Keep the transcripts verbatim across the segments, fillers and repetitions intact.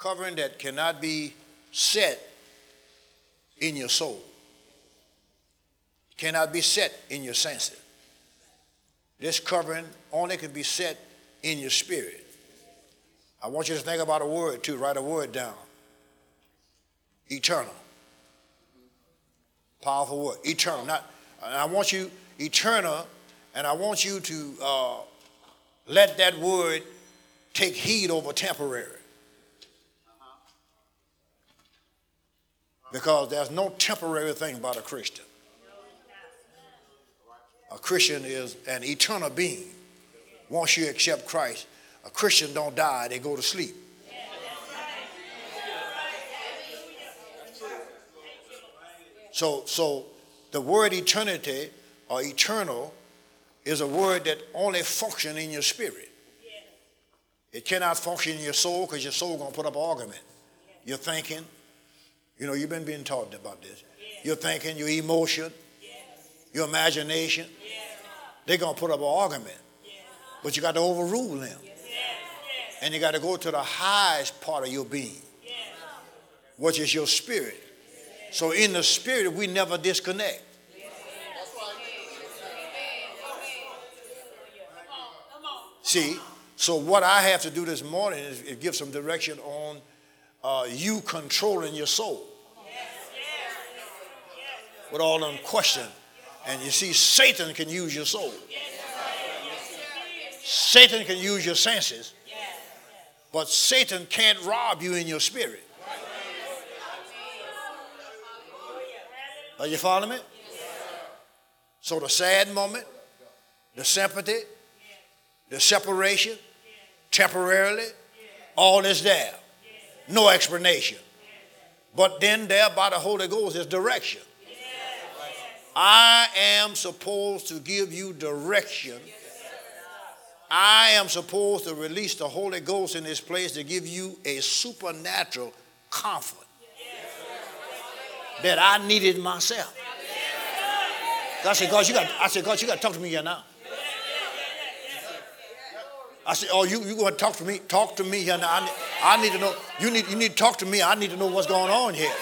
covering that cannot be set in your soul. Cannot be set in your senses. This covering only can be set in your spirit. I want you to think about a word too. Write a word down. Eternal. Powerful word. Eternal. Not. I want you eternal, and I want you to uh, let that word take heed over temporary. Because there's no temporary thing about a Christian. A Christian is an eternal being. Once you accept Christ, a Christian don't die, they go to sleep. So, so the word eternity or eternal is a word that only functions in your spirit. It cannot function in your soul because your soul going to put up an argument. You're thinking, you know, you've been being taught about this. You're thinking, your emotion, your imagination, they're going to put up an argument. But you got to overrule them. And you got to go to the highest part of your being, which is your spirit. So in the spirit, we never disconnect. See, so what I have to do this morning is, is give some direction on uh, you controlling your soul. With all them questions. And you see, Satan can use your soul. Satan can use your senses. But Satan can't rob you in your spirit. Are you following me? So the sad moment, the sympathy, the separation, temporarily, all is there. No explanation. But then there by the Holy Ghost is direction. I am supposed to give you direction. I am supposed to release the Holy Ghost in this place to give you a supernatural comfort that I needed myself. I said, God, you got, I said, God, you got to talk to me here now. I said, oh, you, you going to talk to me? Talk to me here now. I, I need to know. You need, you need to talk to me. I need to know what's going on here.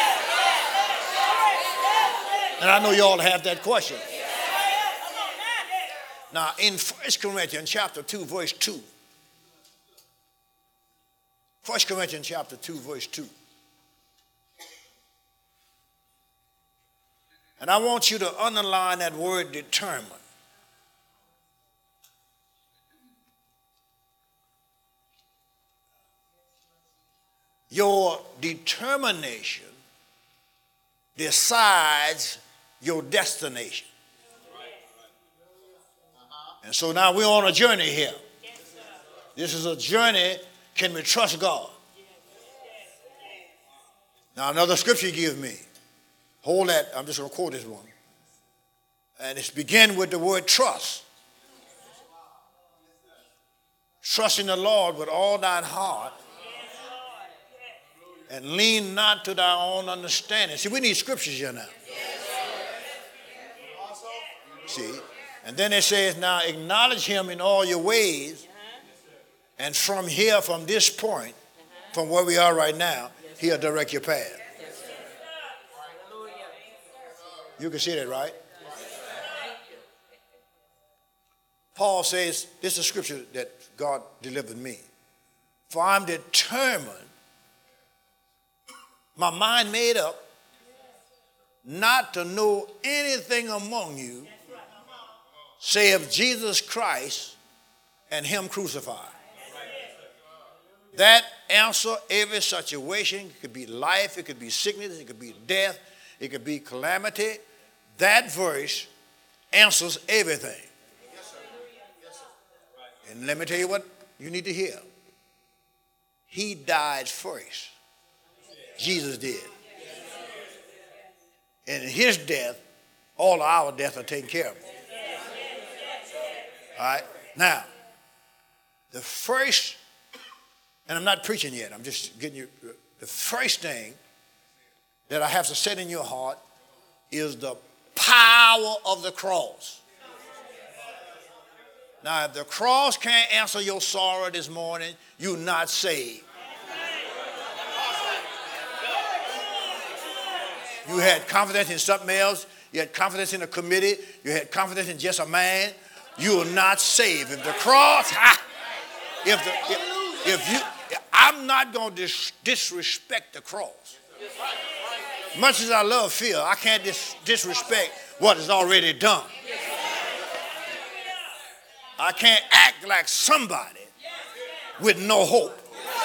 And I know you all have that question. Now, in First Corinthians chapter two, verse two. First Corinthians chapter two, verse two. And I want you to underline that word determine. Your determination decides your destination. And so now we're on a journey here. This is a journey. Can we trust God? Now another scripture you give me. Hold that. I'm just going to quote this one. And it's begin with the word trust. Trust in the Lord with all thine heart. And lean not to thy own understanding. See, we need scriptures here now. See? And then it says, now acknowledge him in all your ways. And from here, from this point, from where we are right now, he'll direct your path. You can see that, right? Paul says, this is a scripture that God delivered me. For I'm determined, my mind made up, not to know anything among you save Jesus Christ and him crucified. That answer every situation. It could be life, it could be sickness, it could be death, it could be calamity. That verse answers everything. And let me tell you what you need to hear. He died first. Jesus did. And in his death, all of our deaths are taken care of. All right? Now, the first, and I'm not preaching yet, I'm just getting you, the first thing that I have to set in your heart is the power of the cross. Now, if the cross can't answer your sorrow this morning, you're not saved. You had confidence in something else. You had confidence in a committee. You had confidence in just a man. You are not saved. If the cross, ha, if the, if, if you, I'm not going to dis- disrespect the cross. Much as I love fear, I can't dis- disrespect what is already done. I can't act like somebody with no hope.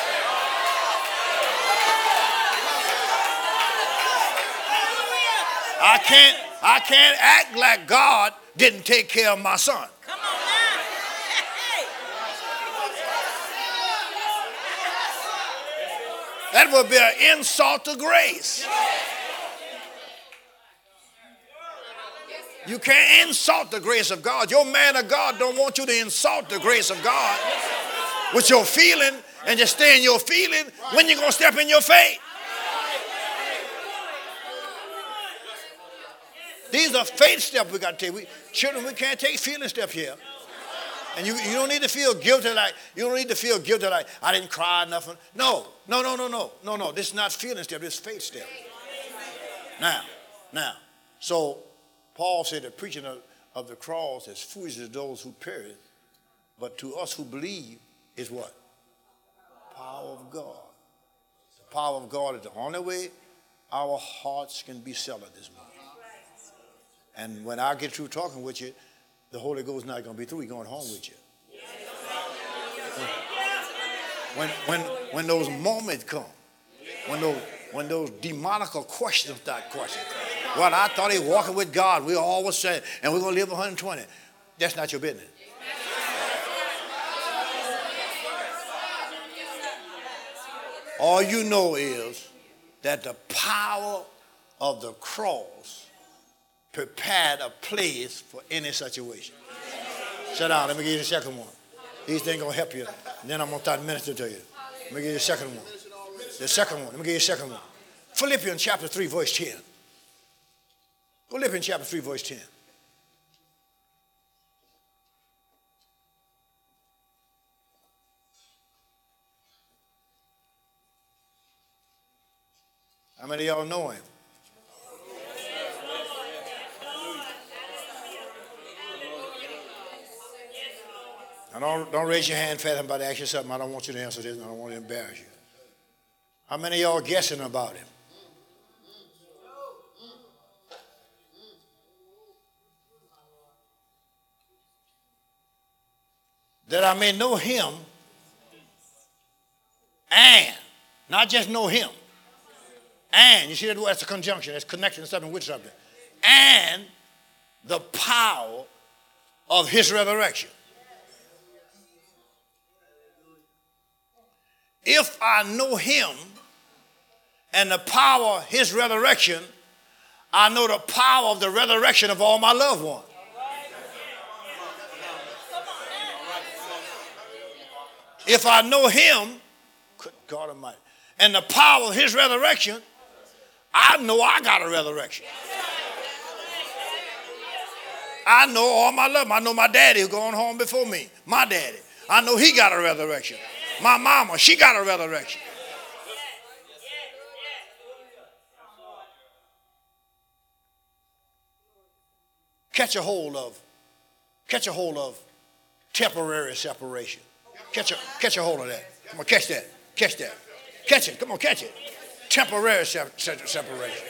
I can't, I can't act like God didn't take care of my son. Come on now. That would be an insult to grace. You can't insult the grace of God. Your man of God don't want you to insult the grace of God with your feeling and just stay in your feeling. When you going to step in your faith? These are faith steps we got to take. We, children, we can't take feeling steps here. And you, you don't need to feel guilty like, you don't need to feel guilty like, I didn't cry enough. No, no, no, no, no, no, no. This is not feeling step, this is faith step. Now, now, so Paul said the preaching of, of the cross is foolish to those who perish, but to us who believe is what? Power of God. The power of God is the only way our hearts can be settled this morning. And when I get through talking with you, the Holy Ghost is not going to be through. He's going home with you. When, when, when those moments come, when those, when those demonical questions start questioning, well, I thought he was walking with God. We always said, and we're going to live one hundred twenty. That's not your business. All you know is that the power of the cross prepared a place for any situation. Shut down. Let me give you the second one. These things going to help you. And then I'm going to start ministering to you. Let me give you the second one. The second one. Let me give you the second one. Philippians chapter three, verse ten. Philippians chapter three, verse ten. How many of y'all know him? Now don't, don't raise your hand fast. I'm about to ask you something. I don't want you to answer this, and I don't want to embarrass you. How many of y'all guessing about him? That I may know him and not just know him. And, you see that word? That's a conjunction. It's connecting something with something. And the power of his resurrection. If I know him and the power of his resurrection, I know the power of the resurrection of all my loved ones. If I know him, good God Almighty, and the power of his resurrection, I know I got a resurrection. I know all my love. I know my daddy who's going home before me. My daddy. I know he got a resurrection. My mama, she got a resurrection. Catch a hold of, catch a hold of temporary separation. Catch a, catch a hold of that. Come on, catch that. Catch that. Catch it. Come on, catch it. Temporary se- se- separation.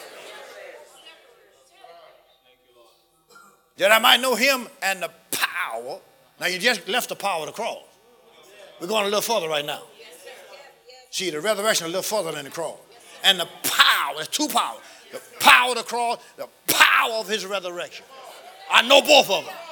That I might know him and the power. Now you just left the power of the cross. We're going a little further right now. See, the resurrection a little further than the cross. And the power, there's two powers. The power of the cross, the power of his resurrection. I know both of them.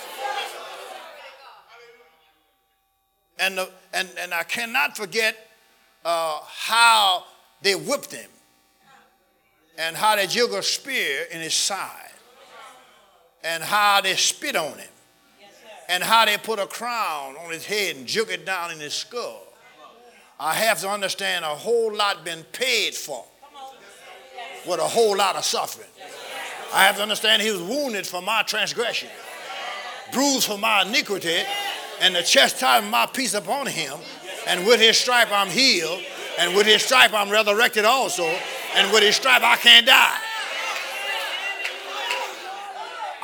And, the, and, and I cannot forget uh, how they whipped him and how they juggled a spear in his side and how they spit on him and how they put a crown on his head and jug it down in his skull. I have to understand a whole lot been paid for with a whole lot of suffering. I have to understand he was wounded for my transgression, bruised for my iniquity, and the chastisement of my peace upon him, and with his stripe I'm healed, and with his stripe I'm resurrected also, and with his stripe I can't die.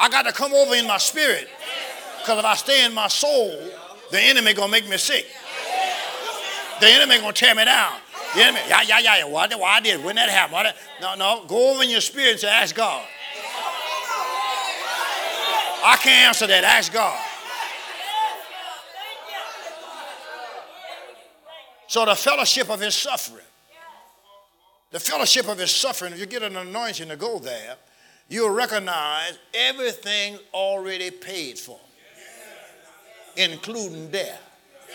I got to come over in my spirit. Because if I stay in my soul, the enemy going to make me sick. The enemy going to tear me down. The enemy, yeah, yeah, yeah, yeah. Why, why I did? When that happened? Why that? No, no. Go over in your spirit and say, ask God. I can't answer that. Ask God. So the fellowship of his suffering. The fellowship of his suffering, if you get an anointing to go there, you'll recognize everything already paid for, including death.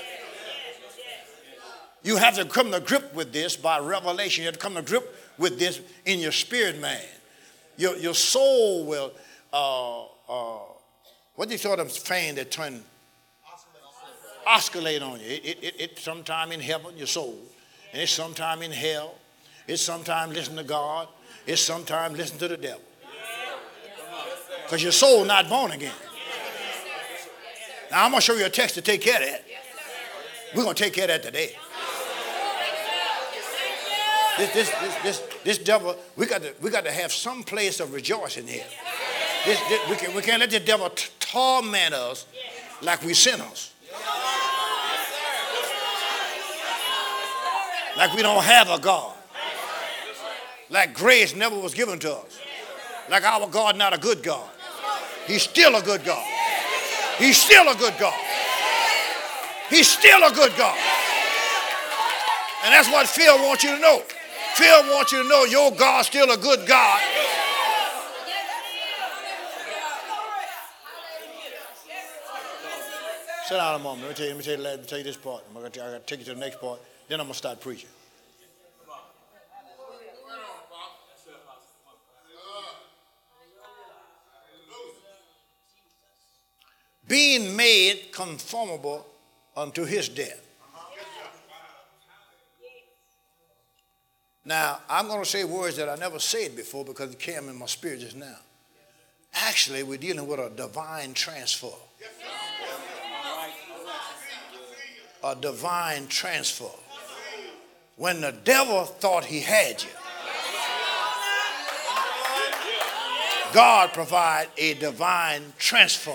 You have to come to grip with this by revelation. You have to come to grip with this in your spirit, man. Your, your soul will, uh, uh, what do you call them fan that turn? Oscillate on you. It, it, it, it sometime in heaven, your soul, and it's sometime in hell. It's sometime listen to God. It's sometime listen to the devil. Because your soul not born again. Now I'm going to show you a text to take care of that. We're going to take care of that today. This, this, this, this, this devil, we got to, we got to have some place of rejoicing here. This, this, we, can, we can't let the devil t- torment us like we sinners. Like we don't have a God. Like grace never was given to us. Like our God not a good God. He's still a good God. He's still a good God. He's still a good God. And that's what Phil wants you to know. Phil wants you to know your God's still a good God. Sit down a moment. Let me tell you, let me tell you, let me tell you this part. I'm going to take you to the next part. Then I'm going to start preaching. Being made conformable unto his death. Now, I'm going to say words that I never said before because it came in my spirit just now. Actually, we're dealing with a divine transfer. A divine transfer. When the devil thought he had you, God provided a divine transfer.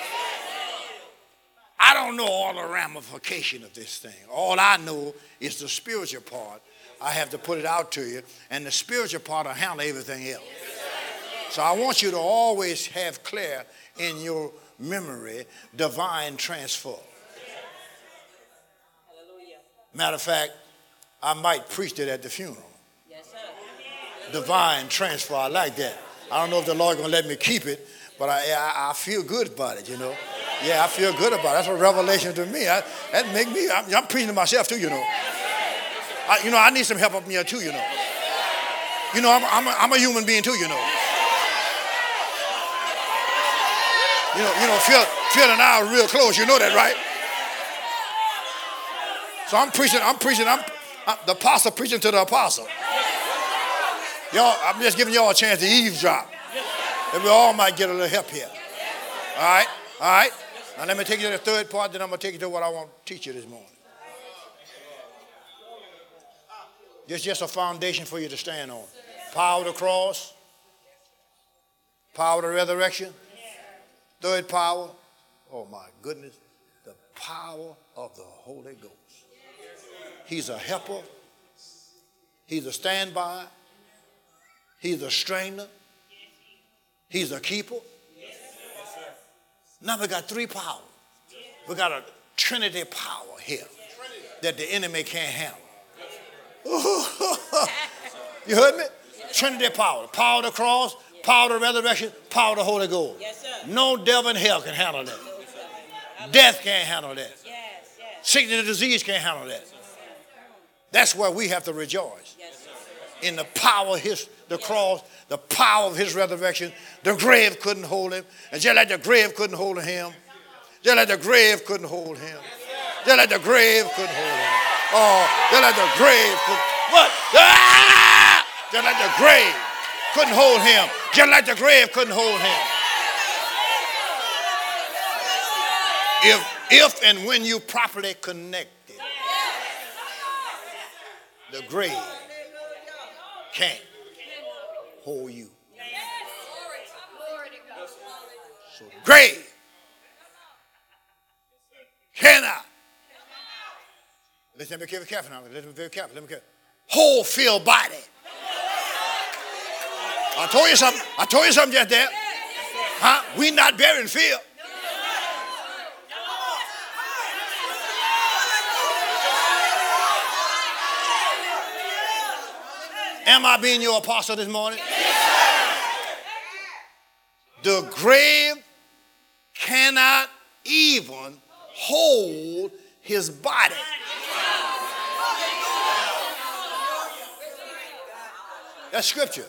I don't know all the ramifications of this thing. All I know is the spiritual part. I have to put it out to you, and the spiritual part will handle everything else. So I want you to always have clear in your memory divine transfer. Matter of fact, I might preach it at the funeral. Divine transfer, I like that. I don't know if the Lord going to let me keep it, but I, I, I feel good about it, you know. Yeah, I feel good about it. That's a revelation to me. I, that make me, I'm, I'm preaching to myself too, you know. I, you know, I need some help up here too, you know. You know, I'm, I'm, a, I'm a human being too, you know. You know, you know, Phil, Phil and I are real close. You know that, right? So I'm preaching, I'm preaching, I'm, I'm the apostle preaching to the apostle. Y'all, I'm just giving y'all a chance to eavesdrop. And we all might get a little help here. All right? All right? Now let me take you to the third part, then I'm going to take you to what I want to teach you this morning. It's just a foundation for you to stand on. Power of the cross. Power of the resurrection. Third power. Oh my goodness. The power of the Holy Ghost. He's a helper. He's a standby. He's a straightener. He's a keeper. Now we got three powers. We got a Trinity power here that the enemy can't handle. You heard me? Trinity power. Power of the cross, power of the resurrection, power of the Holy Ghost. No devil in hell can handle that. Death can't handle that. Sickness and disease can't handle that. That's where we have to rejoice. In the power of his, the cross, the power of his resurrection. The grave couldn't hold him. And just like the grave couldn't hold him, just like the grave couldn't hold him, just like the grave couldn't hold him. Oh, just like the grave could, what? Ah! Just like the grave couldn't hold him. Just like the grave couldn't hold him. If, if and when you properly connected, the grave can't hold you. So the grave cannot. Listen, be careful, careful now. Listen, be very careful. Let me careful. Whole filled body. I told you something. I told you something just there. Huh? We not burying Phil. Am I being your apostle this morning? The grave cannot even hold his body. That's scripture.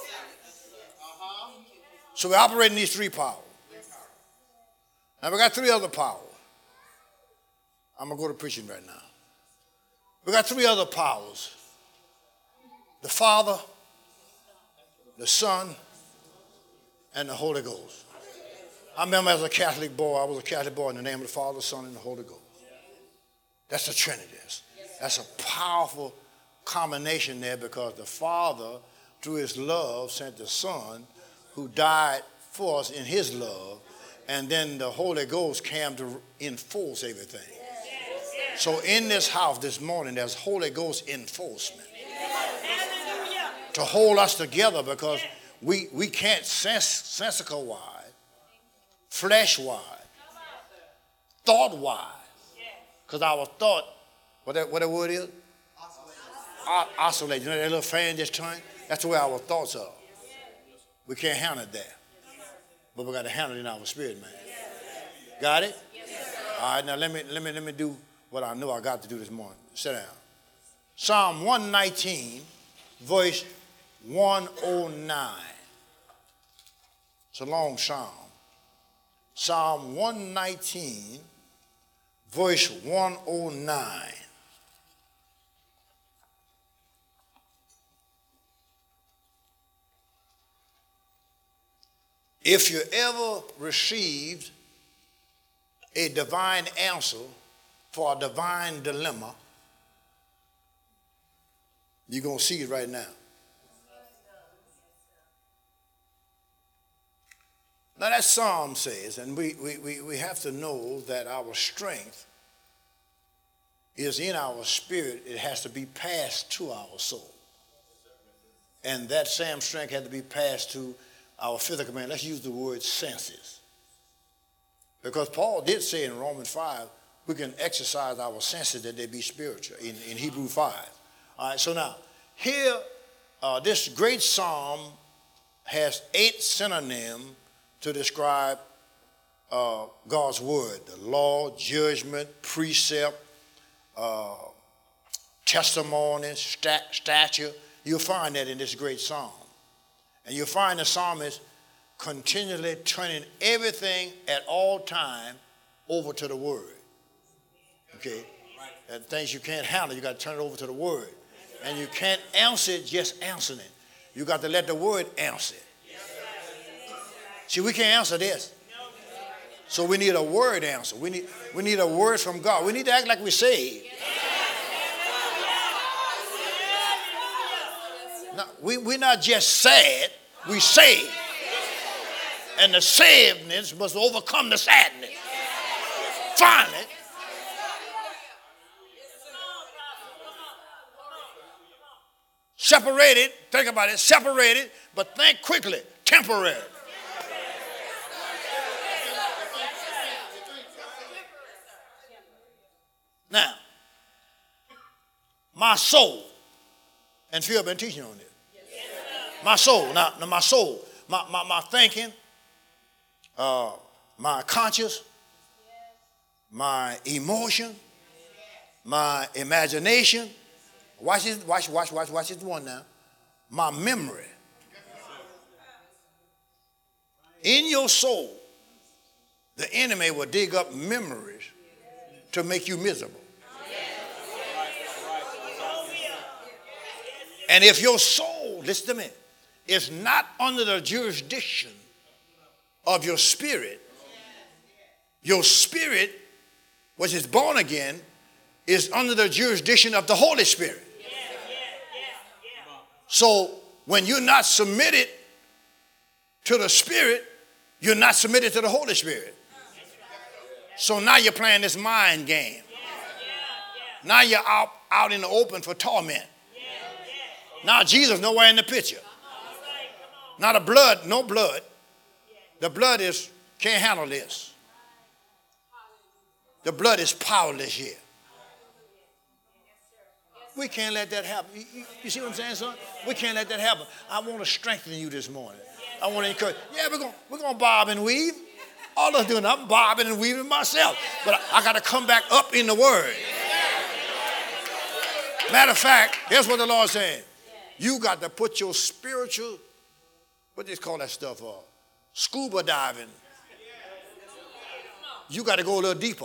So we operate in these three powers. Now we got three other powers. I'm going to go to preaching right now. We got three other powers. The Father, the Son, and the Holy Ghost. I remember as a Catholic boy, I was a Catholic boy in the name of the Father, the Son, and the Holy Ghost. That's the Trinity. That's a powerful combination there because the Father, through his love, sent the Son who died for us in his love, and then the Holy Ghost came to enforce everything. So in this house this morning, there's Holy Ghost enforcement to hold us together because we, we can't sense, sensical-wise, flesh-wise, thought-wise, because our thought, what that, what that word is? Oscillate. Oscillate. You know that little fan just turned? That's the way our thoughts are. We can't handle it there. But we got to handle it in our spirit, man. Got it? All right, now let me, let me, let me do what I know I got to do this morning. Sit down. Psalm one nineteen, verse one oh nine. It's a long psalm. Psalm one nineteen, verse one oh nine. If you ever received a divine answer for a divine dilemma, you're going to see it right now. Now that psalm says, and we, we, we, we have to know that our strength is in our spirit. It has to be passed to our soul. And that same strength had to be passed to our physical man. Let's use the word senses. Because Paul did say in Romans five, we can exercise our senses that they be spiritual in, in Hebrews five. All right, so now, here, uh, this great psalm has eight synonyms to describe uh, God's word: the law, judgment, precept, uh, testimony, stat, statute. You'll find that in this great psalm. And you'll find the psalmist continually turning everything at all time over to the word. Okay? And things you can't handle, you got to turn it over to the word. And you can't answer it just answering it. You got to let the word answer it. See, we can't answer this. So we need a word answer. We need, we need a word from God. We need to act like we're saved. No, we, we're not just sad, we saved. And the savedness must overcome the sadness. Finally, separated, think about it, separated, but think quickly, temporary. Now, my soul, and Phil been teaching on this. My soul, now, now my soul, my, my, my thinking, uh, my conscience, my emotion, my imagination. Watch this, watch, watch, watch, watch this one now. My memory. In your soul, the enemy will dig up memories to make you miserable. And if your soul, listen to me, is not under the jurisdiction of your spirit, your spirit, which is born again, is under the jurisdiction of the Holy Spirit. So when you're not submitted to the Spirit, You're not submitted to the Holy Spirit. So now you're playing this mind game. Now you're out, out in the open for torment. Now Jesus nowhere in the picture. Now the blood, no blood. The blood is, can't handle this. The blood is powerless here. We can't let that happen. You, you, you see what I'm saying, son? We can't let that happen. I want to strengthen you this morning. I want to encourage. Yeah, we're going we're gonna bob and weave. All of us doing, I'm bobbing and weaving myself. But I, I got to come back up in the word. Matter of fact, here's what the Lord's saying. You got to put your spiritual, what do they call that stuff? Uh, scuba diving. You got to go a little deeper.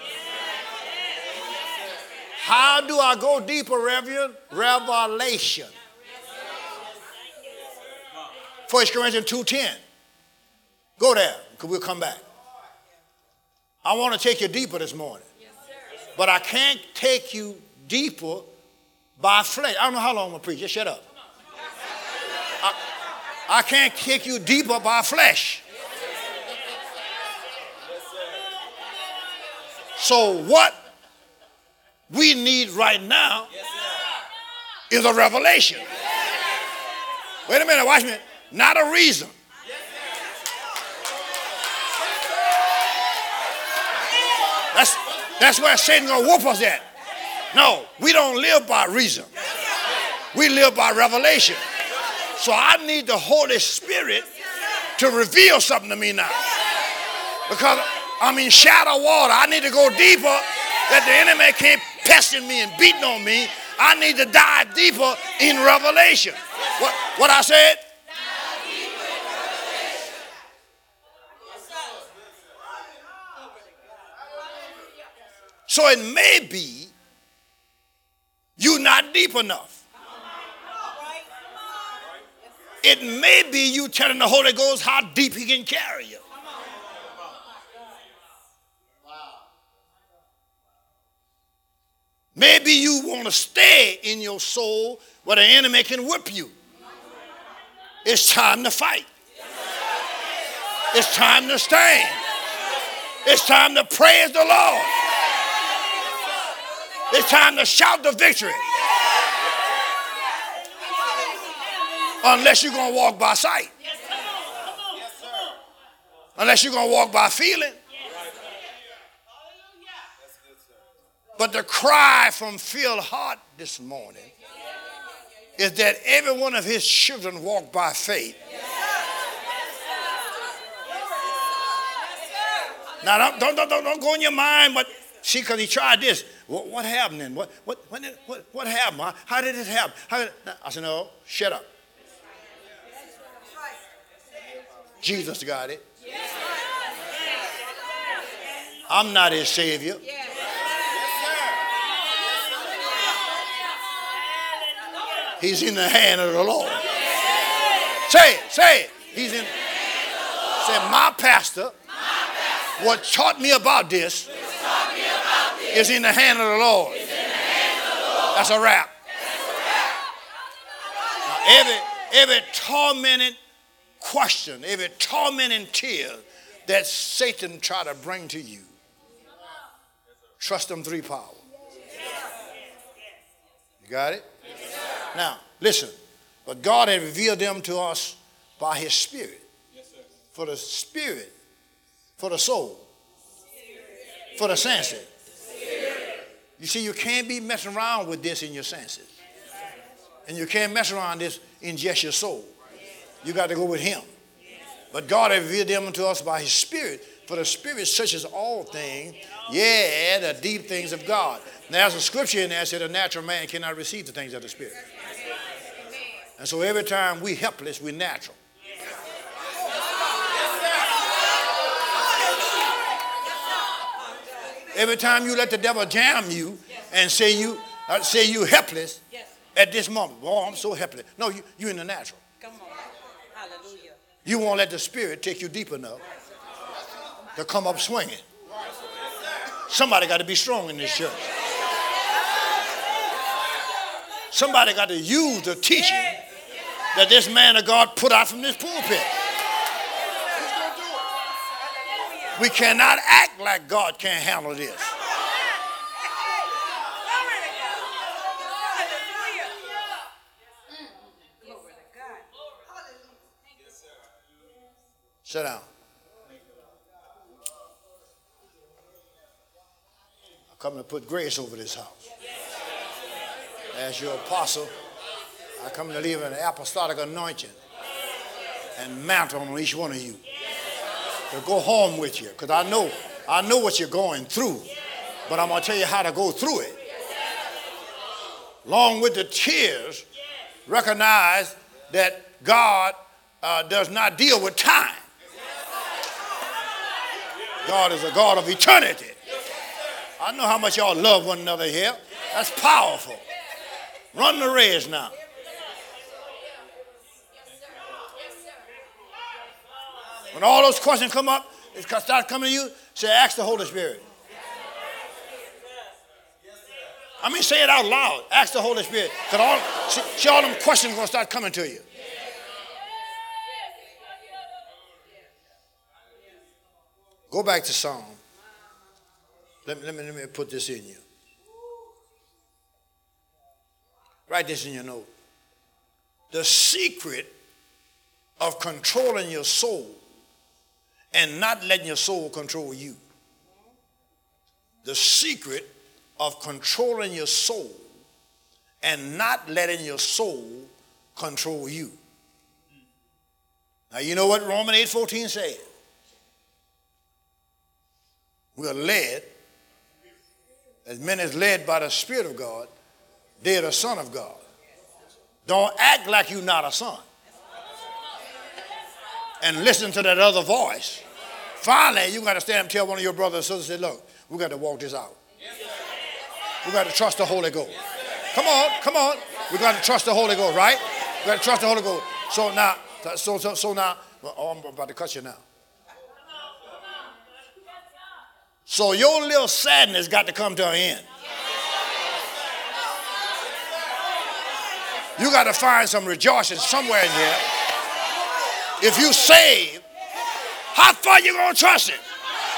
How do I go deeper, Reverend? Revelation. First Corinthians two ten. Go there, because we'll come back. I want to take you deeper this morning. But I can't take you deeper by flesh. I don't know how long I'm going to preach. Just shut up. I, I can't take you deeper by flesh. So what we need right now is a revelation. Wait a minute, watch me. Not a reason. That's, that's where Satan gonna whoop us at. No, we don't live by reason. We live by revelation. So I need the Holy Spirit to reveal something to me now. Because I'm in shadow water. I need to go deeper that the enemy can't pester me and beating on me. I need to dive deeper in revelation. What, what I said? So it may be you're not deep enough. It may be you telling the Holy Ghost how deep he can carry you. Maybe you want to stay in your soul where the enemy can whip you. It's time to fight. It's time to stand. It's time to praise the Lord. It's time to shout the victory. Unless you're going to walk by sight. Unless you're going to walk by feeling. But the cry from Phil Hart this morning is that every one of his children walk by faith. Now, don't, don't, don't, don't go in your mind, but see, because he tried this. What, what happened then? What, what, what, did, what, what happened? Huh? How did it happen? How did, I said, no, shut up. Jesus got it. I'm not his Savior. He's in the hand of the Lord. Say it, say it. He's in. Say, my pastor, what taught me about this is in the hand of the Lord. That's a wrap. Now, every, every tormented question, every tormenting tear that Satan try to bring to you, trust them three power. You got it? Now, listen. But God had revealed them to us by his Spirit. For the Spirit, for the soul, for the senses. You see, you can't be messing around with this in your senses. And you can't mess around this in just your soul. You got to go with him. But God had revealed them to us by his Spirit. For the Spirit searches all things, yeah, the deep things of God. Now, there's a scripture in there that said a natural man cannot receive the things of the Spirit. And so every time we helpless, we're natural. Every time you let the devil jam you and say you uh, say you helpless at this moment. Oh, I'm so helpless. No, you, you're in the natural. Come on. Hallelujah. You won't let the Spirit take you deep enough to come up swinging. Somebody got to be strong in this church. Somebody got to use the teaching that this man of God put out from this pulpit. We cannot act like God can't handle this. Sit down. I come to put grace over this house. As your apostle, I come to leave an apostolic anointing and mantle on each one of you to go home with you, because I know I know what you're going through, but I'm going to tell you how to go through it. Along with the tears, recognize that God uh, does not deal with time. God is a God of eternity. I know how much y'all love one another here. That's powerful. Run the race now. When all those questions come up, it start coming to you, say, ask the Holy Spirit. I mean, say it out loud. Ask the Holy Spirit. Because all, see, see, all them questions are going to start coming to you. Go back to Psalm. Let me, let me, let me put this in you. Write this in your note. The secret of controlling your soul and not letting your soul control you. The secret of controlling your soul and not letting your soul control you. Now you know what Romans eight fourteen says. We are led, as many as led by the Spirit of God, they are the Son of God. Don't act like you're not a son. And listen to that other voice. Finally, you got to stand and tell one of your brothers and sisters, say, look, we got to walk this out. We got to trust the Holy Ghost. Come on, come on. We got to trust the Holy Ghost, right? We got to trust the Holy Ghost. So now, so, so, so now, oh, I'm about to cut you now. So your little sadness got to come to an end. You got to find some rejoicing somewhere in here. If you save, how far you going to trust it?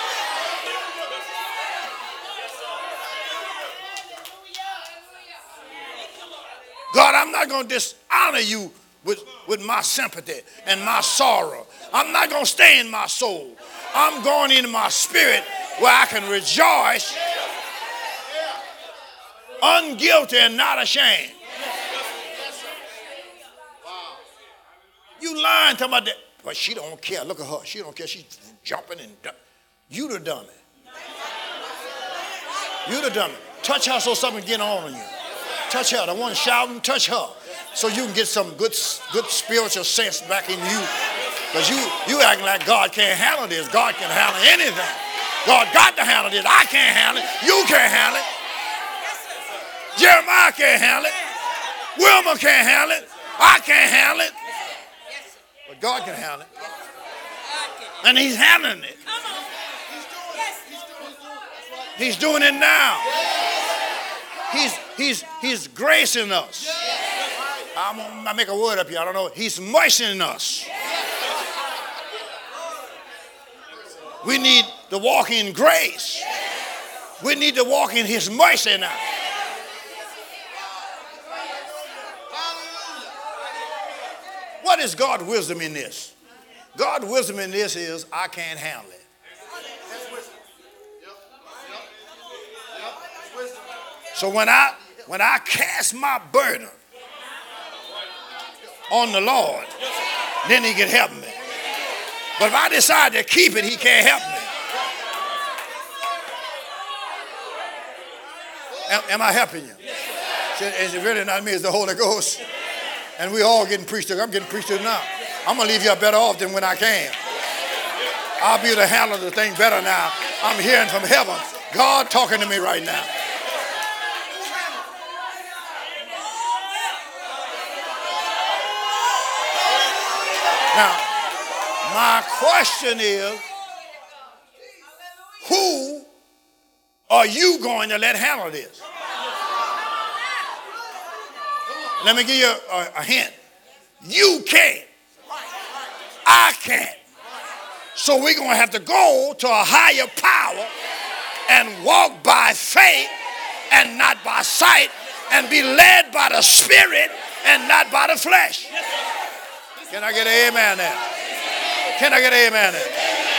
God, I'm not going to dishonor you with, with my sympathy and my sorrow. I'm not going to stay in my soul. I'm going into my spirit where I can rejoice, unguilty and not ashamed. You lying talking about that, but she don't care. Look at her. She don't care. She's jumping and you the dummy. You the dummy. Touch her so something get on you. Touch her. The one shouting, touch her, so you can get some good, good spiritual sense back in you. Because you, you acting like God can't handle this. God can handle anything. God got to handle this. I can't handle it. You can't handle it. Jeremiah can't handle it. Wilma can't handle it. I can't handle it. But God can handle it. And he's handling it. He's doing it now. He's, he's, he's gracing us. I'm going to make a word up here. I don't know. He's moistening us. We need to walk in grace. We need to walk in his mercy now. What is God's wisdom in this? God's wisdom in this is, I can't handle it. So when I when I cast my burden on the Lord, then he can help me. But if I decide to keep it, he can't help me. Am, am I helping you? Is it really not me? It's the Holy Ghost. And we all getting preached to. I'm getting preached to now. I'm going to leave you better off than when I came. I'll be able to handle the thing better now. I'm hearing from heaven. God talking to me right now. Now, my question is, who are you going to let handle this? Let me give you a, a hint. You can't. I can't. So we're going to have to go to a higher power and walk by faith and not by sight, and be led by the Spirit and not by the flesh. Can I get an amen there? Can I get an amen there?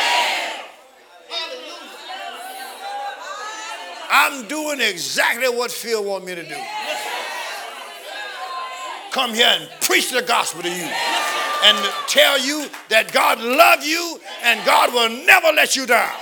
I'm doing exactly what Phil wants me to do. Come here and preach the gospel to you and tell you that God loves you and God will never let you down.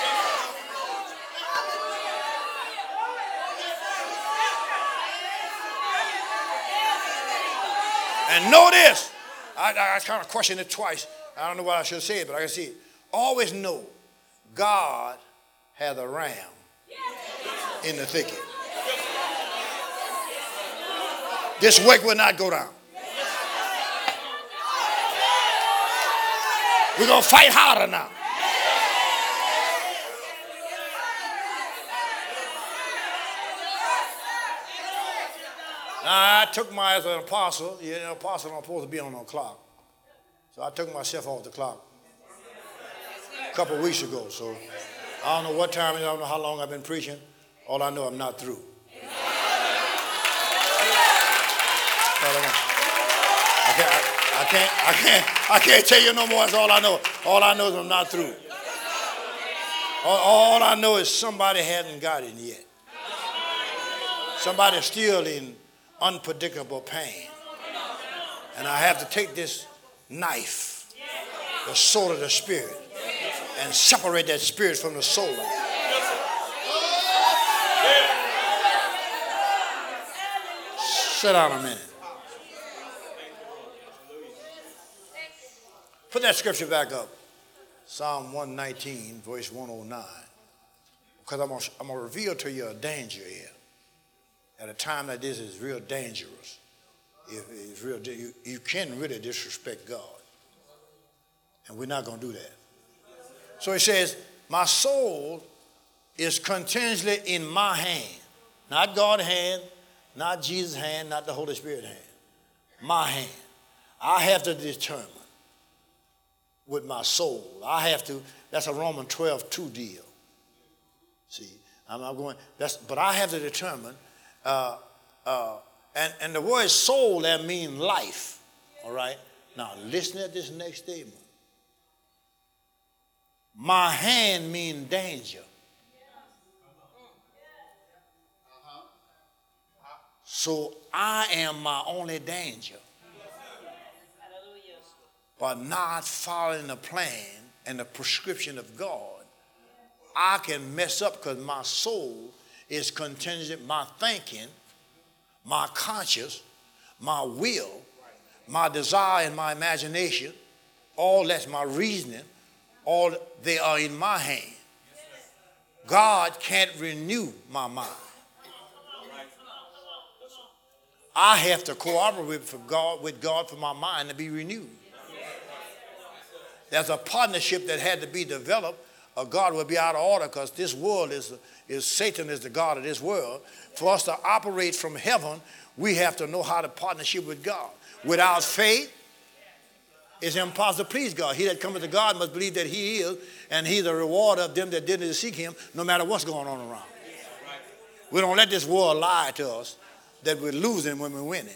And know this, I, I kind of questioned it twice. I don't know what I should say, but I can see it. Always know God has a ram in the thicket. This work will not go down. We're going to fight harder now. Now, I took my, as an apostle, you know, apostle don't supposed to be on no clock. So I took myself off the clock a couple of weeks ago. So I don't know what time, I don't know how long I've been preaching. All I know, I'm not through. I can't, I, I can't, I can't, I can't tell you no more. That's all I know. All I know is I'm not through. All, all I know is somebody hasn't got it yet. Somebody's still in unpredictable pain. And I have to take this knife, the sword of the Spirit, and separate that spirit from the soul. Sit down a minute. Put that scripture back up. Psalm one nineteen, verse one oh nine. Because I'm going to I'm gonna reveal to you a danger here. At a time like this, it's real dangerous. If it's real, you, you can really disrespect God. And we're not going to do that. So he says, my soul is continuously in my hand. Not God's hand, not Jesus' hand, not the Holy Spirit's hand. My hand. I have to determine with my soul. I have to, that's a Romans twelve two deal. See, I'm not going, that's, but I have to determine, uh, uh, and, and the word soul, that means life. All right? Now, listen to this next statement. My hand means danger. So I am my only danger. By not following the plan and the prescription of God, I can mess up because my soul is contingent, my thinking, my conscience, my will, my desire and my imagination, all that's my reasoning, all they are in my hand. God can't renew my mind. I have to cooperate for God, with God for my mind to be renewed. There's a partnership that had to be developed, or God will be out of order because this world is, is Satan is the God of this world. For us to operate from heaven, we have to know how to partnership with God. Without faith, it's impossible to please God. He that cometh to God must believe that he is, and he's a rewarder of them that diligently seek him, no matter what's going on around. We don't let this world lie to us that we're losing when we're winning.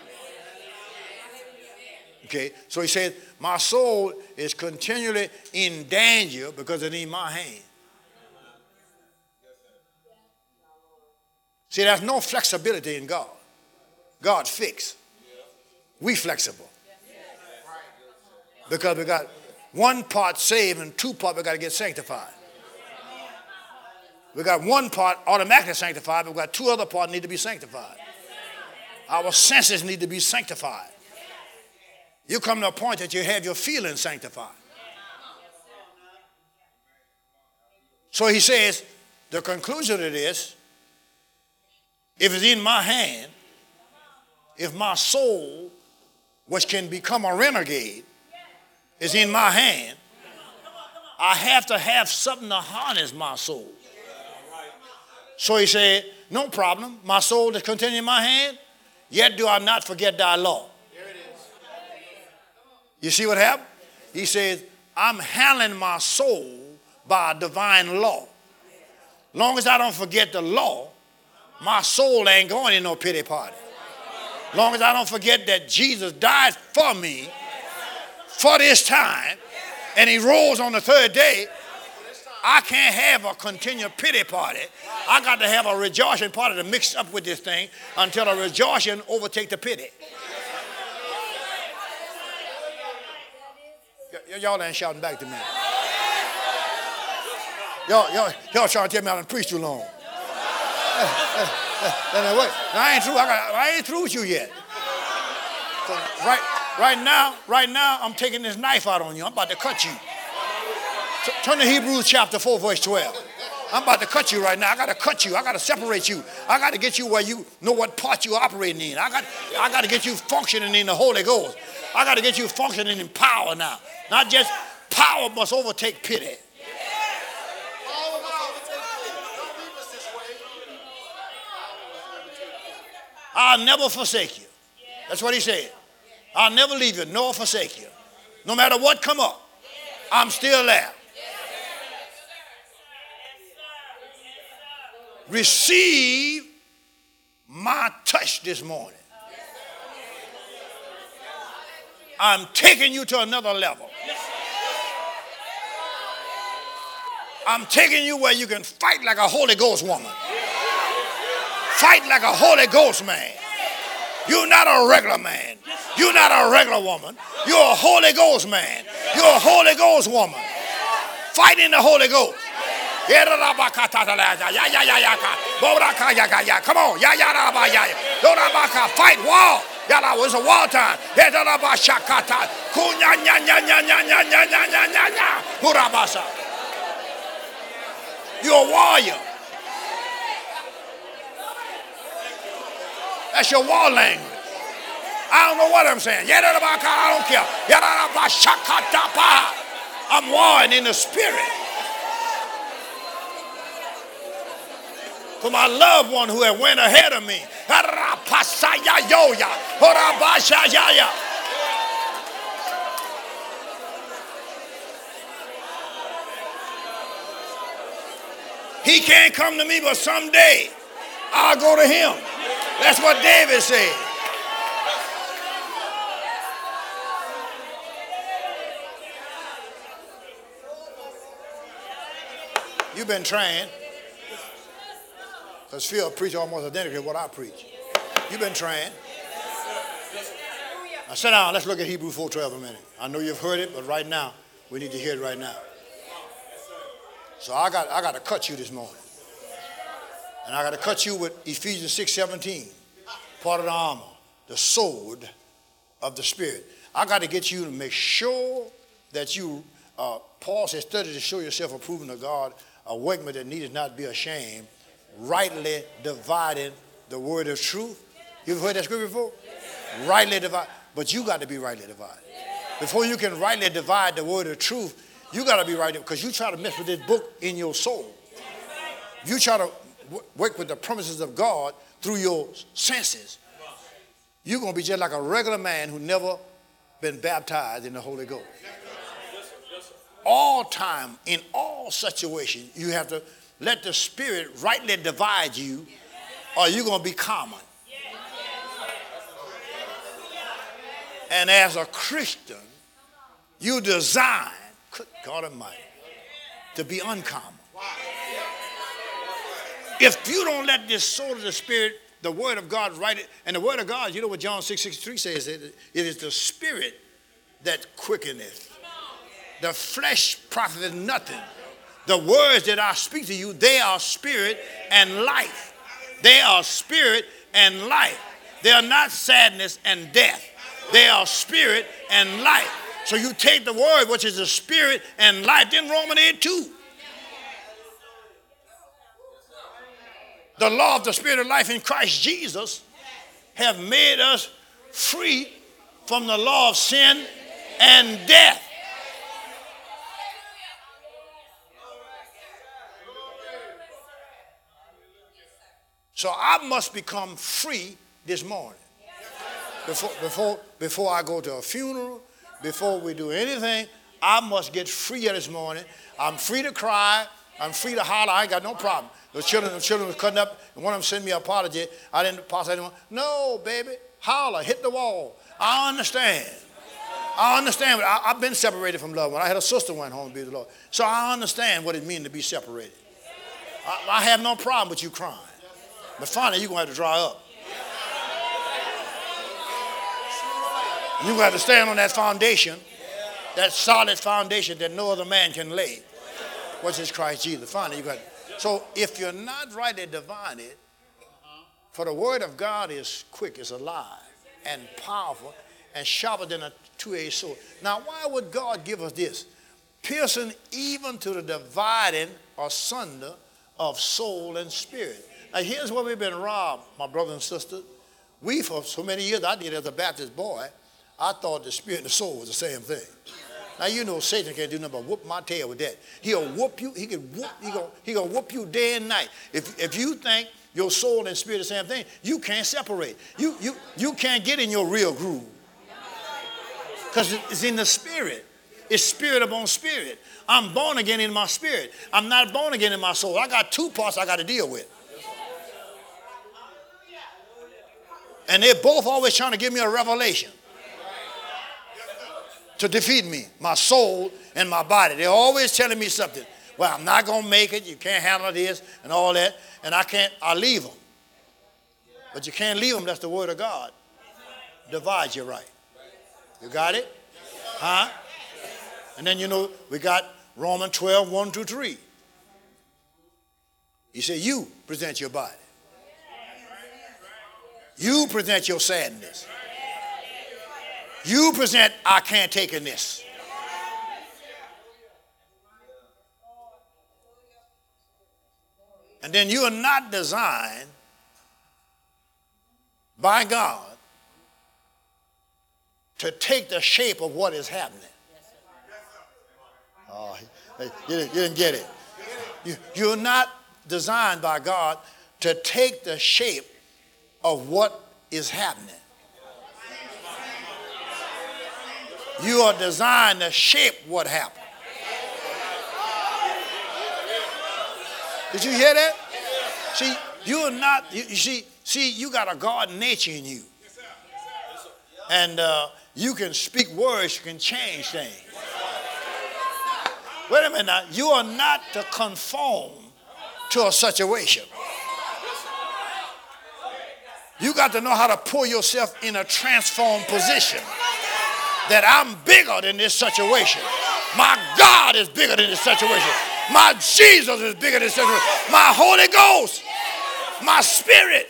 Okay, so he said, my soul is continually in danger because it in my hand. See, there's no flexibility in God. God's fixed. We flexible. Because we got one part saved and two part we got to get sanctified. We got one part automatically sanctified, but we got two other parts need to be sanctified. Our senses need to be sanctified. You come to a point that you have your feelings sanctified. So he says, the conclusion of this, if it's in my hand, if my soul, which can become a renegade, is in my hand, I have to have something to harness my soul. So he said, no problem, my soul is continuing in my hand, yet do I not forget thy law. You see what happened? He says, I'm handling my soul by a divine law. Long as I don't forget the law, my soul ain't going in no pity party. Long as I don't forget that Jesus died for me for this time, and he rose on the third day, I can't have a continual pity party. I got to have a rejoicing party to mix up with this thing until the rejoicing overtake the pity. Y- y'all ain't shouting back to me. Y'all, y'all, y'all trying to tell me I done preached too long. Hey, hey, hey, hey, wait, I ain't through. I, got, I ain't through with you yet. So right, right now, right now, I'm taking this knife out on you. I'm about to cut you. T- turn to Hebrews chapter four, verse twelve. I'm about to cut you right now. I got to cut you. I got to separate you. I got to get you where you know what part you're operating in. I got, I got to get you functioning in the Holy Ghost. I got to get you functioning in power now. Not just power must overtake pity. I'll never forsake you. That's what he said. I'll never leave you nor forsake you. No matter what come up, I'm still there. Receive my touch this morning. I'm taking you to another level. I'm taking you where you can fight like a Holy Ghost woman. Fight like a Holy Ghost man. You're not a regular man. You're not a regular woman. You're a Holy Ghost man. You're a Holy Ghost woman. Fight in the Holy Ghost. Come on. Fight war. It's a war time. You're a warrior. That's your war language. I don't know what I'm saying. I don't care. I'm warring in the spirit. For my loved one who had went ahead of me. He can't come to me, but someday I'll go to him. That's what David said. You've been trained. Because Phil preached almost identically to what I preach. You've been trained. Now sit down. Let's look at Hebrews four twelve a minute. I know you've heard it, but right now, we need to hear it right now. So I got, I got to cut you this morning. And I got to cut you with Ephesians six seventeen. Part of the armor. The sword of the Spirit. I got to get you to make sure that you, uh, Paul says, study to show yourself approved to God, a workman that needeth not be ashamed, rightly dividing the word of truth. You've heard that scripture before? Yes. Rightly divide. But you got to be rightly divided. Yes. Before you can rightly divide the word of truth, you got to be right, because you try to mess with this book in your soul. You try to w- work with the promises of God through your senses. You're going to be just like a regular man who never been baptized in the Holy Ghost. All time, in all situations, you have to let the Spirit rightly divide you, or you're going to be common. And as a Christian, you design, good God Almighty, to be uncommon. If you don't let this sword of the Spirit, the Word of God, write it, and the Word of God, you know what John six sixty-three says, it is the Spirit that quickeneth. The flesh profiteth nothing. The words that I speak to you, they are spirit and life. They are spirit and life. They are not sadness and death. They are spirit and life. So you take the word, which is the spirit and life. Then Romans eight two. The law of the spirit of life in Christ Jesus have made us free from the law of sin and death. So I must become free this morning. Before, before, before I go to a funeral, before we do anything, I must get freer this morning. I'm free to cry. I'm free to holler. I ain't got no problem. The children, the children were cutting up, and one of them sent me an apology. I didn't pass anyone. No, baby, holler, hit the wall. I understand. I understand. I, I've been separated from loved ones. I had a sister went home to be with the Lord. So I understand what it means to be separated. I, I have no problem with you crying. But finally, you're going to have to dry up. You're going to have to stand on that foundation, that solid foundation that no other man can lay, which is Christ Jesus. Finally, you're going to. So if you're not rightly divided, for the word of God is quick, is alive, and powerful, and sharper than a two-edged sword. Now, why would God give us this? Piercing even to the dividing asunder of soul and spirit. Now, here's where we've been robbed, my brothers and sisters. We, for so many years, I did as a Baptist boy, I thought the spirit and the soul was the same thing. Now, you know Satan can't do nothing but whoop my tail with that. He'll whoop you. He can whoop. He gonna, he gonna whoop you day and night. If, if you think your soul and spirit are the same thing, you can't separate. You, you, you can't get in your real groove. Because it's in the spirit. It's spirit upon spirit. I'm born again in my spirit. I'm not born again in my soul. I got two parts I got to deal with. And they're both always trying to give me a revelation to defeat me, my soul and my body. They're always telling me something. Well, I'm not going to make it. You can't handle this and all that. And I can't, I leave them. But you can't leave them. That's the word of God. Divides you right. You got it? Huh? And then, you know, we got Romans twelve, one through three. He said, you present your body. You present your sadness. You present, I can't take in this. And then you are not designed by God to take the shape of what is happening. Oh, you didn't, you didn't get it. You, you're not designed by God to take the shape of what is happening. You are designed to shape what happened. Did you hear that? See, you're not, you, you see, see, you got a God nature in you. And uh, you can speak words, you can change things. Wait a minute now. You are not to conform to a situation. You got to know how to pull yourself in a transformed position. That I'm bigger than this situation. My God is bigger than this situation. My Jesus is bigger than this situation. My Holy Ghost. My spirit.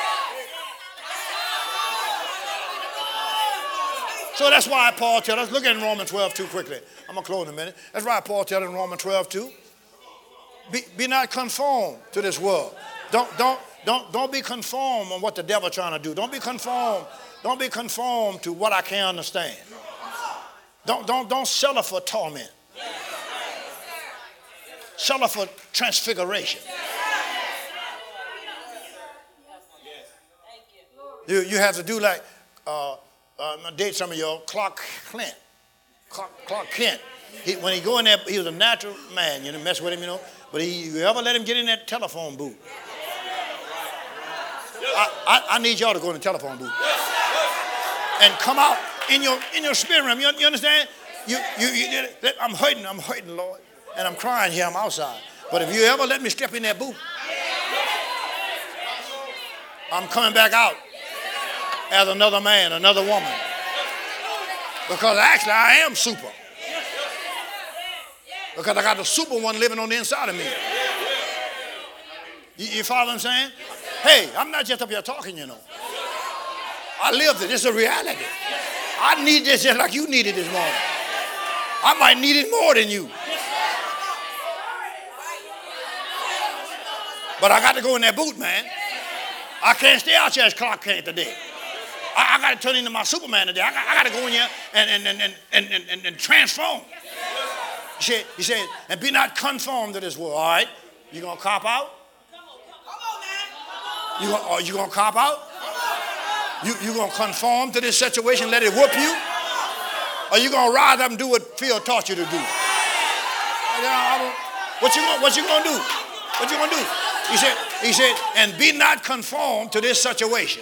So that's why Paul tells us, look at Romans twelve two quickly. I'm going to close in a minute. That's why Paul tells us in Romans twelve two. Be, be not conformed to this world. Don't, don't, don't, don't be conformed on what the devil trying to do. Don't be conformed. Don't be conformed to what I can't understand. Don't, don't, don't settle for torment. Settle for transfiguration. You, you have to do like, uh, uh, I'm going to date some of y'all, Clark Kent. Clark, Clark Kent. He, when he go in there, he was a natural man. You know, mess with him, you know. But he, you ever let him get in that telephone booth? I, I, I need y'all to go in the telephone booth and come out in your in your spirit realm. You, you understand? You, you, you, I'm hurting, I'm hurting, Lord. And I'm crying here, I'm outside. But if you ever let me step in that booth, I'm coming back out as another man, another woman. Because actually I am super. Because I got the super one living on the inside of me. You, you follow what I'm saying? Hey, I'm not just up here talking, you know. I lived it. It's a reality. I need this just like you need it this morning. I might need it more than you. But I got to go in that boot, man. I can't stay out here as Clark Kent today. I, I got to turn into my Superman today. I got, I got to go in here and, and, and, and, and, and, and transform. He said, he said, and be not conformed to this world. All right? You going to cop out? You gonna, are you going to cop out? You, you going to conform to this situation, let it whoop you? Or you going to rise up and do what Phil taught you to do? What you going what you going to do? What you going to do? He said, he said, and be not conformed to this situation.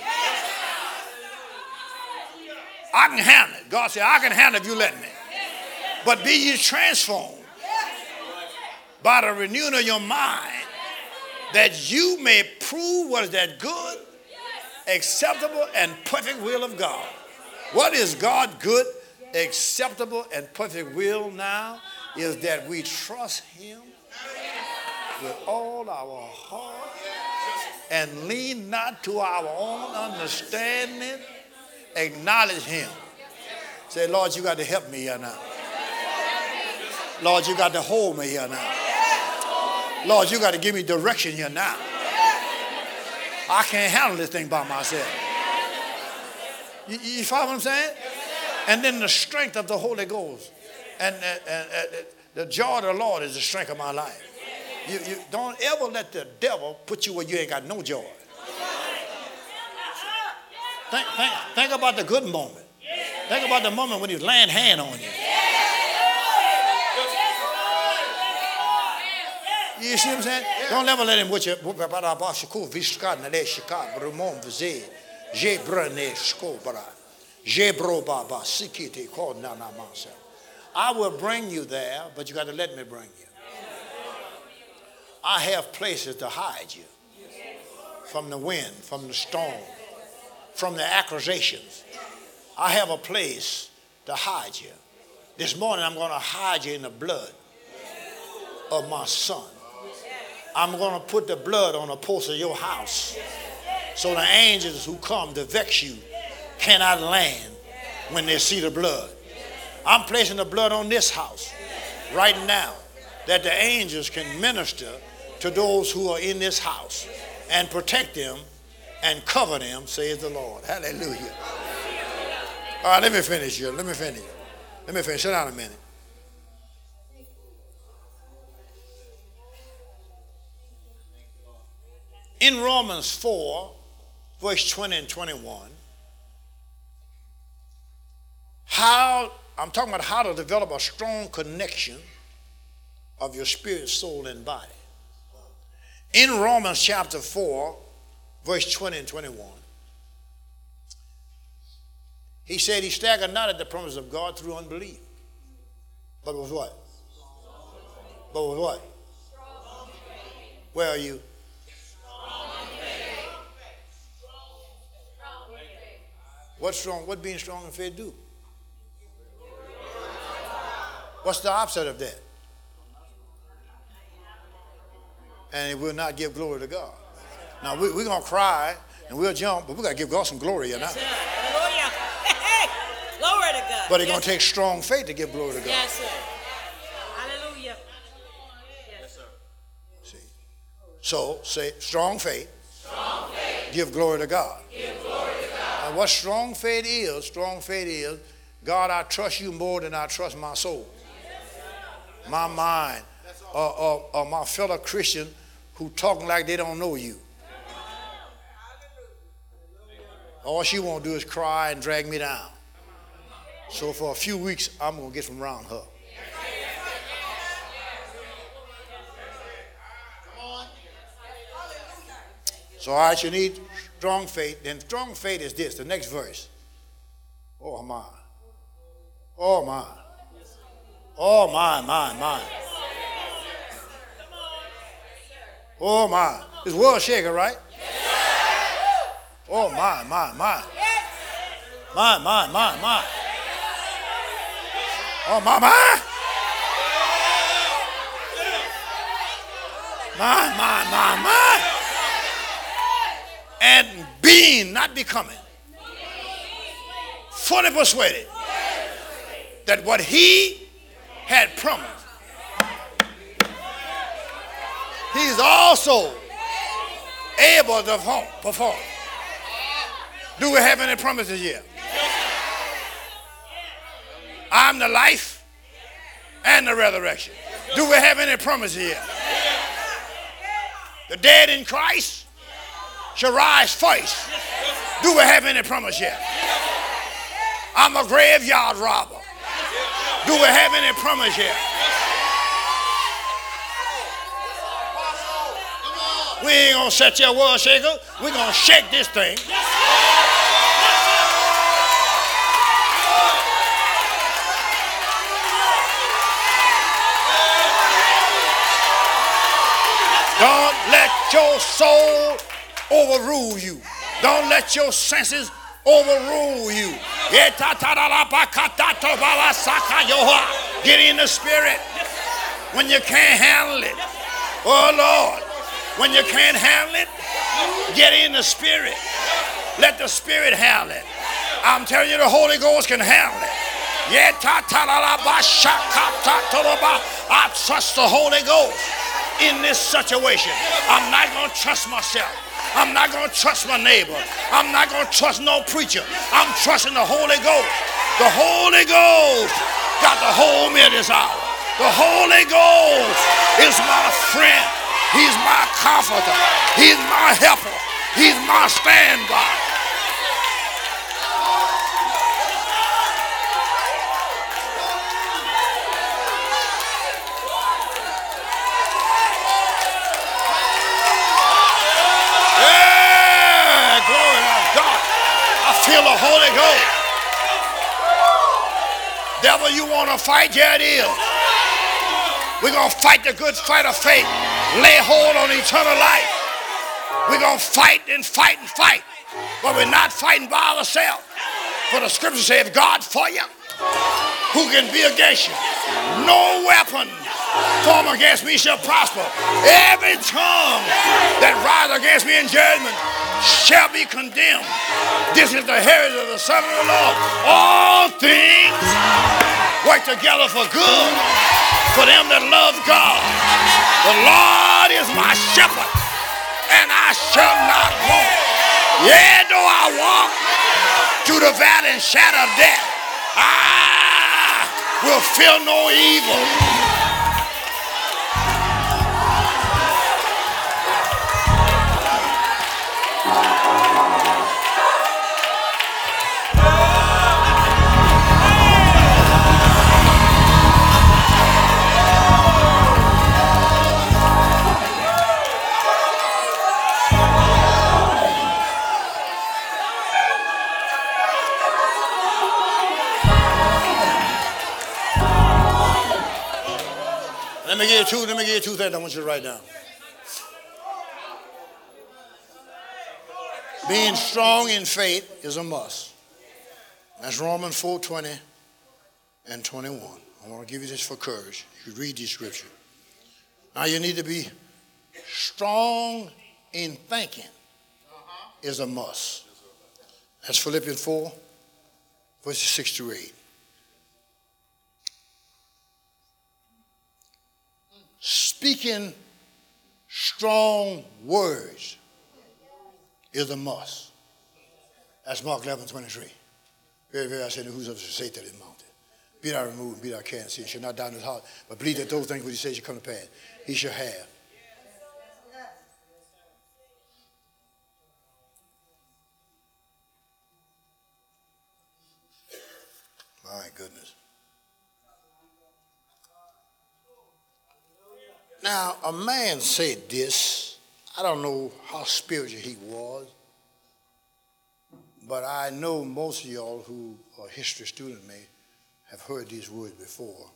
I can handle it. God said, I can handle it if you let me. But be ye transformed by the renewing of your mind, that you may prove what is that good, acceptable, and perfect will of God. What is God good, acceptable, and perfect will now? Is that we trust him with all our heart and lean not to our own understanding. Acknowledge him. Say, Lord, you got to help me here now. Lord, you got to hold me here now. Lord, you got to give me direction here now. I can't handle this thing by myself. You, you follow what I'm saying? And then the strength of the Holy Ghost. And, and, and, and the joy of the Lord is the strength of my life. You, you don't ever let the devil put you where you ain't got no joy. Think, think, think about the good moment. Think about the moment when he's laying hand on you. You see what I'm saying? Don't ever let him with you. I will bring you there, but you got to let me bring you. I have places to hide you from the wind, from the storm, from the accusations. I have a place to hide you. This morning I'm going to hide you in the blood of my son. I'm going to put the blood on the post of your house so the angels who come to vex you cannot land when they see the blood. I'm placing the blood on this house right now that the angels can minister to those who are in this house and protect them and cover them, says the Lord. Hallelujah. All right, let me finish here. Let me finish. Let me finish. Sit down a minute. In Romans four, verse twenty and twenty-one, how, I'm talking about how to develop a strong connection of your spirit, soul, and body. In Romans chapter four, verse twenty and twenty-one, he said he staggered not at the promise of God through unbelief. But with what? But with what? Where are you? What's strong? What being strong in faith do? What's the opposite of that? And it will not give glory to God. Now we, we're gonna cry and we'll jump, but we gotta give God some glory here now. Yes, hallelujah. Glory to God. But it's yes, gonna take strong faith to give glory to God. Yes, sir. Hallelujah. Yes, sir. See. So say strong faith. Strong faith. Give glory to God. Give glory to God. And what strong faith is, strong faith is, God, I trust you more than I trust my soul, my mind, or, or, or my fellow Christian who talking like they don't know you. All she won't do is cry and drag me down. So for a few weeks, I'm going to get from around her. So all right, you need strong faith. Then strong faith is this, the next verse. Oh my. Oh my. Oh my, my, my. Oh my. It's world shaker, right? Oh my, my, my. My, my, my, my. Oh my, my. My, my, my, my. And being, not becoming, fully persuaded that what he had promised, he's also able to perform. Do we have any promises yet? I'm the life and the resurrection. Do we have any promises yet? The dead in Christ shall rise first. Do we have any promise yet? I'm a graveyard robber. Do we have any promise here? We ain't gonna set your world shaker. We're gonna shake this thing. Don't let your soul overrule you. Don't let your senses overrule you. Get in the spirit when you can't handle it. Oh Lord, when you can't handle it, get in the spirit. Let the spirit handle it. I'm telling you, the Holy Ghost can handle it. I trust the Holy Ghost in this situation. I'm not going to trust myself. I'm not going to trust my neighbor. I'm not going to trust no preacher. I'm trusting the Holy Ghost. The Holy Ghost got to hold me at this hour. The Holy Ghost is my friend. He's my comforter. He's my helper. He's my standby. Feel the Holy Ghost. Devil, you want to fight? Yeah, it is. We're going to fight the good fight of faith. Lay hold on eternal life. We're going to fight and fight and fight. But we're not fighting by ourselves. For the scripture says, if God for you, who can be against you? No weapon formed against me shall prosper. Every tongue that rises against me in judgment shall be condemned. This is the heritage of the Son of the Lord. All things work together for good for them that love God. The Lord is my shepherd, and I shall not want. Yea, though I walk through the valley and shadow of death, I will fear no evil. Let me give you two, let me give you two things I want you to write down. Being strong in faith is a must. That's Romans four, twenty and twenty-one. I want to give you this for courage. You read these scriptures. Now you need to be strong in thinking is a must. That's Philippians four, verses six through eight. Speaking strong words is a must. That's Mark eleven, twenty-three. Very, very, I said, who's up to say to this mountain? Be thou removed, be thou cast, he shall not doubt in his heart, but believe that those things which he says shall come to pass. He shall have. My goodness. Now, a man said this. I don't know how spiritual he was, but I know most of y'all who are history students may have heard these words before.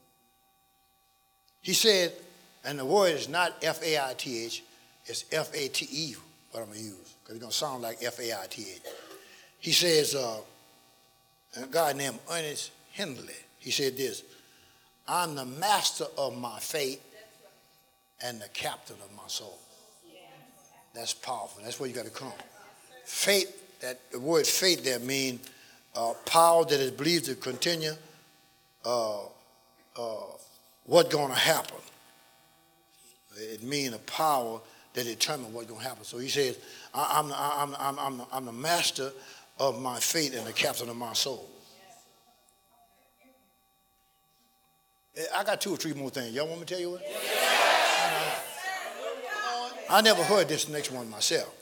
He said, and the word is not F A I T H, it's F A T E, what I'm going to use, because it's going to sound like F A I T H. He says, uh, a guy named Ernest Hindley, he said this, I'm the master of my fate and the captain of my soul. That's powerful. That's where you got to come. Faith, that the word faith there means uh, power that is believed to continue uh, uh, what's going to happen. It means a power that determines what's going to happen. So he says, I, I'm, I'm, I'm, I'm, I'm the master of my faith and the captain of my soul. I got two or three more things. Y'all want me to tell you what? I never heard this next one myself.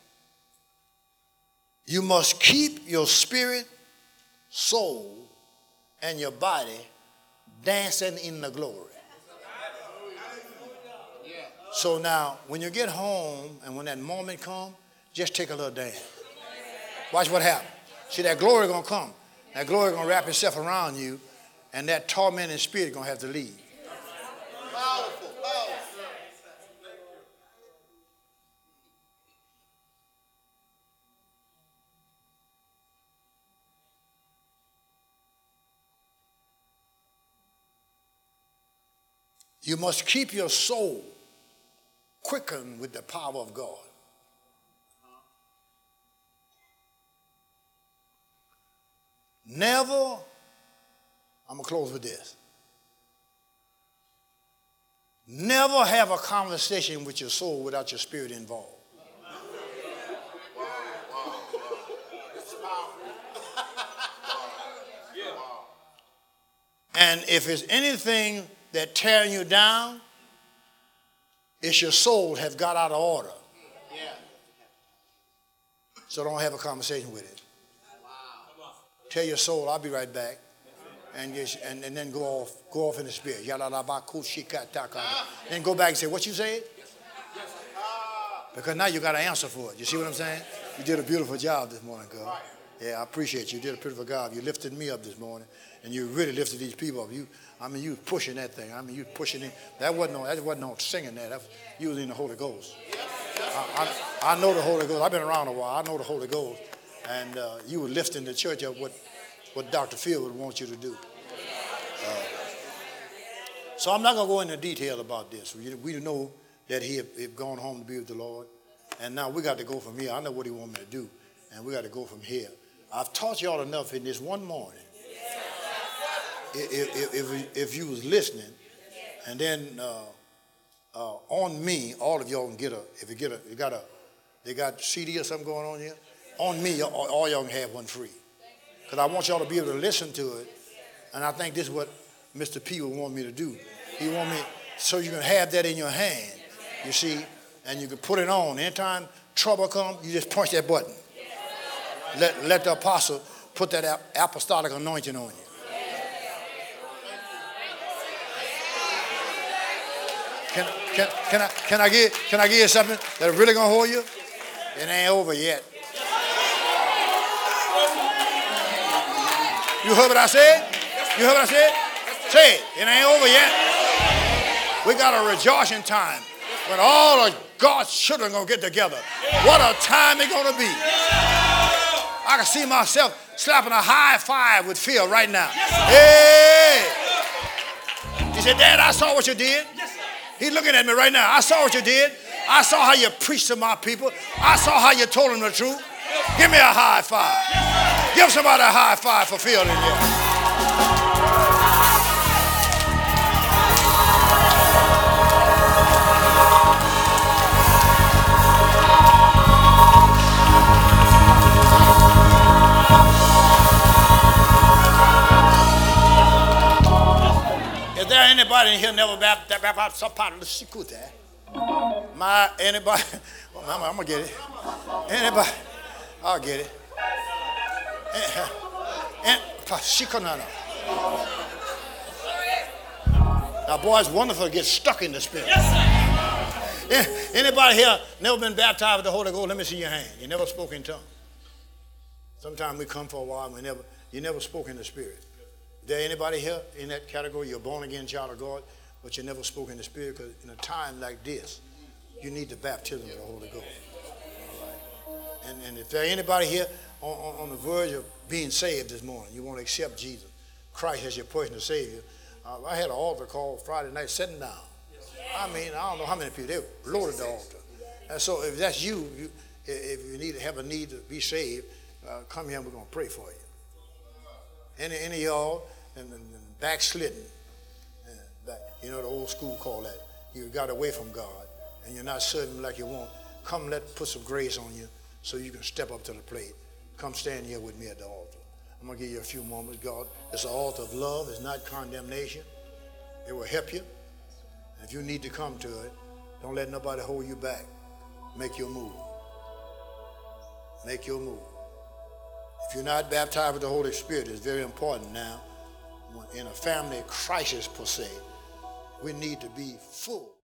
You must keep your spirit, soul, and your body dancing in the glory. So now, when you get home and when that moment comes, just take a little dance. Watch what happens. See, that glory going to come. That glory going to wrap itself around you, and that tormenting spirit going to have to leave. Powerful, powerful. You must keep your soul quickened with the power of God. Never, I'm going to close with this. Never have a conversation with your soul without your spirit involved. And if it's anything that tearing you down, it's your soul have got out of order. So don't have a conversation with it. Tell your soul, I'll be right back. And, just, and, and then go off go off in the spirit. Then go back and say, what you said? Because now you got an answer for it. You see what I'm saying? You did a beautiful job this morning, girl. Yeah, I appreciate you. You did a beautiful job. You lifted me up this morning. And you really lifted these people up. You, I mean, you was pushing that thing. I mean, you was pushing it. That wasn't no, that wasn't no singing that. That was, you was in the Holy Ghost. I, I, I know the Holy Ghost. I've been around a while. I know the Holy Ghost. And uh, you were lifting the church up what, what Doctor Phil would want you to do. Uh, so I'm not going to go into detail about this. We, we know that he had, had gone home to be with the Lord. And now we got to go from here. I know what he wants me to do. And we got to go from here. I've taught y'all enough in this one morning. If, if, if, if you was listening, and then uh, uh, on me, all of y'all can get a, if you get a, you got a, they got C D or something going on here, on me, all, all y'all can have one free. Because I want y'all to be able to listen to it. And I think this is what Mister P would want me to do. He want me, so you can have that in your hand, you see, and you can put it on. Anytime trouble comes, you just punch that button. Let, let the apostle put that apostolic anointing on you. Can, can, can, I, can, I give, can I give you something that's really going to hold you? It ain't over yet. You heard what I said? You heard what I said? Say it. It ain't over yet. We got a rejoicing time when all of God's children going to get together. What a time it's going to be. I can see myself slapping a high five with Phil right now. Hey! He said, Dad, I saw what you did. He's looking at me right now. I saw what you did. I saw how you preached to my people. I saw how you told them the truth. Give me a high five. Give somebody a high five for Phil in here. Is there anybody in here never baptized? My anybody? Well, I'm, I'm gonna get it. Anybody? I'll get it. And, now, boy, it's wonderful to get stuck in the spirit. Yes, anybody here never been baptized with the Holy Ghost? Let me see your hand. You never spoke in tongues. Sometimes we come for a while and we never, you never spoke in the spirit. Is there anybody here in that category? You're born again child of God, but you never spoke in the spirit, because in a time like this, you need the baptism of the Holy Ghost. All right. And, and if there anybody here on, on, on the verge of being saved this morning, you want to accept Jesus Christ as your personal Savior. Uh, I had an altar call Friday night, sitting down. I mean, I don't know how many people, they loaded the altar. And so if that's you, you if you need to have a need to be saved, uh, come here and we're going to pray for you. Any, any of y'all and, and, and backslidden, and back, you know the old school call that, you got away from God and you're not serving like you want, come let put some grace on you so you can step up to the plate. Come stand here with me at the altar. I'm going to give you a few moments. God, it's an altar of love. It's not condemnation. It will help you. And if you need to come to it, don't let nobody hold you back. Make your move. Make your move. If you're not baptized with the Holy Spirit, it's very important now. in a family crisis per se, we need to be full.